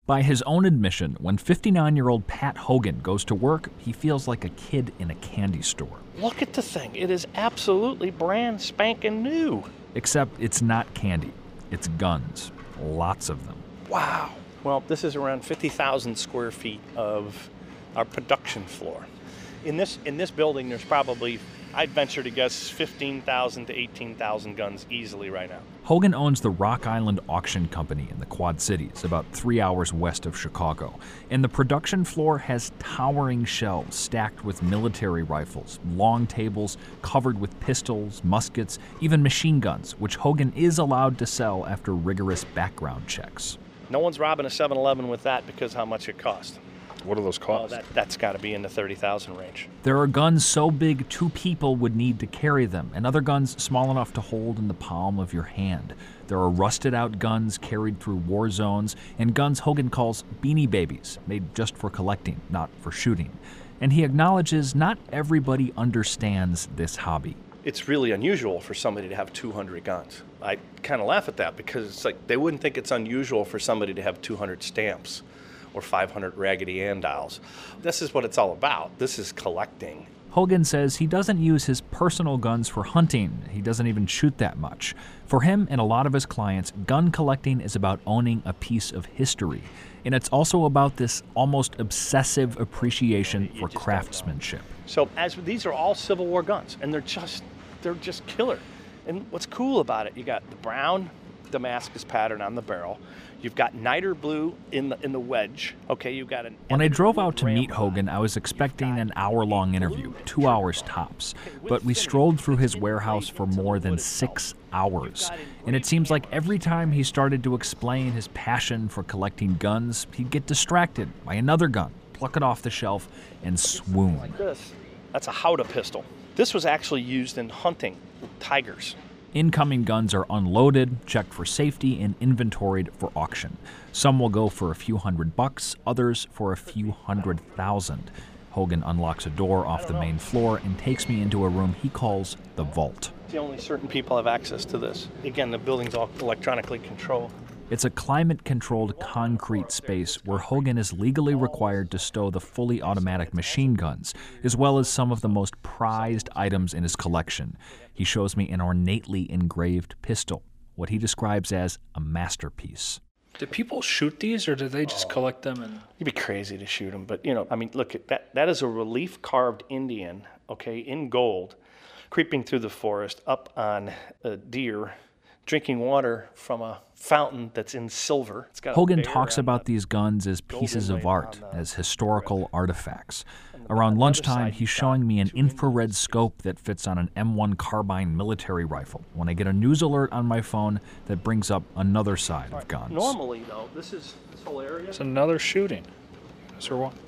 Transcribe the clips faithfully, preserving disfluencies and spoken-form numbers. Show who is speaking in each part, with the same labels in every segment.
Speaker 1: By his own admission, when fifty-nine-year-old Pat Hogan goes to work, he feels like a kid in a candy store.
Speaker 2: Look at the thing. It is absolutely brand spanking new.
Speaker 1: Except it's not candy. It's guns. Lots of them.
Speaker 2: Wow. Well, this is around fifty thousand square feet of our production floor. In this in this building, there's probably, I'd venture to guess, fifteen thousand to eighteen thousand guns easily right now.
Speaker 1: Hogan owns the Rock Island Auction Company in the Quad Cities, about three hours west of Chicago. And the production floor has towering shelves stacked with military rifles, long tables covered with pistols, muskets, even machine guns, which Hogan is allowed to sell after rigorous background checks.
Speaker 2: No one's robbing a seven eleven with that because how much it cost.
Speaker 3: What do those cost?
Speaker 2: Oh, that, that's got to be in the thirty thousand range.
Speaker 1: There are guns so big two people would need to carry them, and other guns small enough to hold in the palm of your hand. There are rusted-out guns carried through war zones, and guns Hogan calls beanie babies, made just for collecting, not for shooting. And he acknowledges not everybody understands this hobby.
Speaker 2: It's really unusual for somebody to have two hundred guns. I kind of laugh at that because it's like they wouldn't think it's unusual for somebody to have two hundred stamps or five hundred Raggedy Ann dolls. This is what it's all about. This is collecting.
Speaker 1: Hogan says he doesn't use his personal guns for hunting. He doesn't even shoot that much. For him and a lot of his clients, gun collecting is about owning a piece of history. And it's also about this almost obsessive appreciation for craftsmanship.
Speaker 2: So as these are all Civil War guns, and they're just they're just killer. And what's cool about it, you got the brown Damascus pattern on the barrel. You've got niter blue in the in the wedge. Okay, you've got an.
Speaker 1: When I drove out to meet Hogan, I was expecting an hour-long interview, two hours tops. But we strolled through his warehouse for more than six hours. And it seems like every time he started to explain his passion for collecting guns, he'd get distracted by another gun, pluck it off the shelf, and swoon.
Speaker 2: Like this. That's a Howdah pistol. This was actually used in hunting with tigers.
Speaker 1: Incoming guns are unloaded, checked for safety, and inventoried for auction. Some will go for a few hundred bucks, others for a few hundred thousand. Hogan unlocks a door off the main floor and takes me into a room he calls the vault.
Speaker 2: The only certain people have access to this. Again, the building's all electronically controlled.
Speaker 1: It's a climate-controlled concrete space where Hogan is legally required to stow the fully automatic machine guns, as well as some of the most prized items in his collection. He shows me an ornately engraved pistol, what he describes as a masterpiece.
Speaker 3: Do people shoot these, or do they just collect them? And
Speaker 2: You'd be crazy to shoot them, but, you know, I mean, look, that that is a relief-carved Indian, okay, in gold, creeping through the forest up on a deer, drinking water from a fountain that's in silver. It's got
Speaker 1: Hogan talks about these guns as pieces of art, as historical artifacts. Around lunchtime, he's showing me an infrared scope that fits on an M one carbine military rifle when I get a news alert on my phone that brings up another side of guns.
Speaker 2: Normally, though, this is this whole area.
Speaker 3: it's another shooting. Is there one?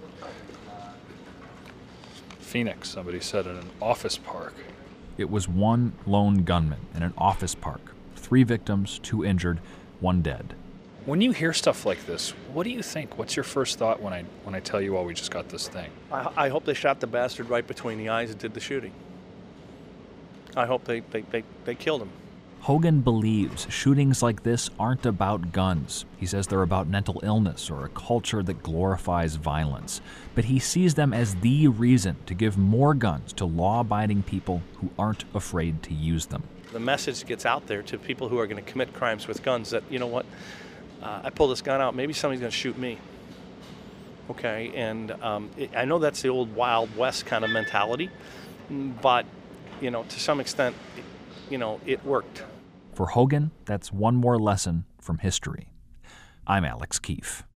Speaker 3: Phoenix, somebody said, in an office park.
Speaker 1: It was one lone gunman in an office park. Three victims, two injured, one dead.
Speaker 3: When you hear stuff like this, what do you think? What's your first thought when I when I tell you, oh, we just got this thing?
Speaker 2: I, I hope they shot the bastard right between the eyes and did the shooting. I hope they, they, they, they killed him.
Speaker 1: Hogan believes shootings like this aren't about guns. He says they're about mental illness or a culture that glorifies violence. But he sees them as the reason to give more guns to law-abiding people who aren't afraid to use them.
Speaker 2: The message gets out there to people who are going to commit crimes with guns that, you know what, uh, I pull this gun out, maybe somebody's going to shoot me. Okay, and um, it, I know that's the old Wild West kind of mentality, but, you know, to some extent, it, you know, it worked.
Speaker 1: For Hogan, that's one more lesson from history. I'm Alex Keefe.